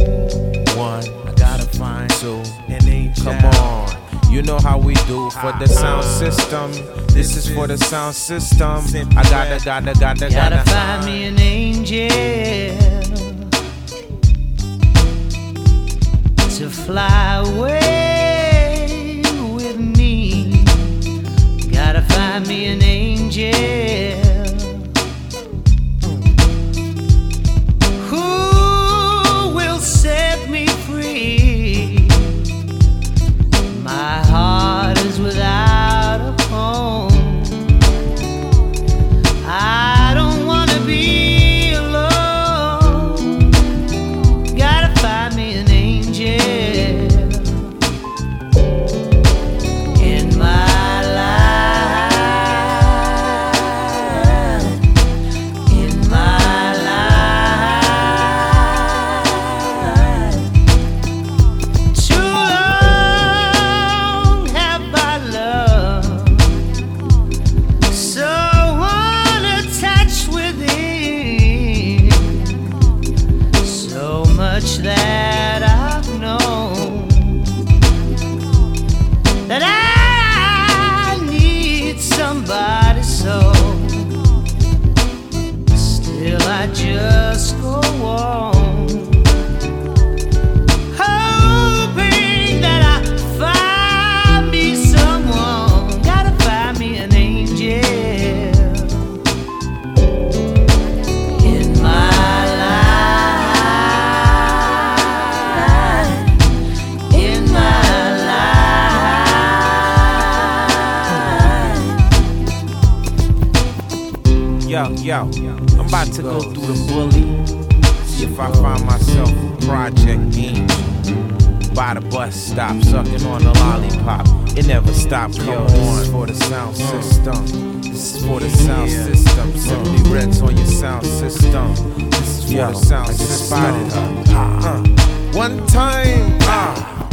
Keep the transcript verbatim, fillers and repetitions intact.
One, I gotta find two, an angel. Come on, you know how we do for the sound system. This is for the sound system. I gotta, gotta, gotta, Gotta gotta find me an angel to fly away with me. Gotta find me an angel who will set me free. My heart is without a home. I don't wanna be alone. Gotta find me an angel in my life, in my life. Too long have I loved someone attached within, so much that I've known that I need somebody, so still I just go on, hoping that I find me someone. Gotta find me an angel in my life, in my life. Yo, yo, I'm about to go through the bully. See if I find myself a Project Angel. By the bus stop, sucking on a lollipop. It never stopped. Come on, this is for the sound system. This is for the sound system. Simply Reds on your sound system. This is for the sound system. Uh, one time, ah.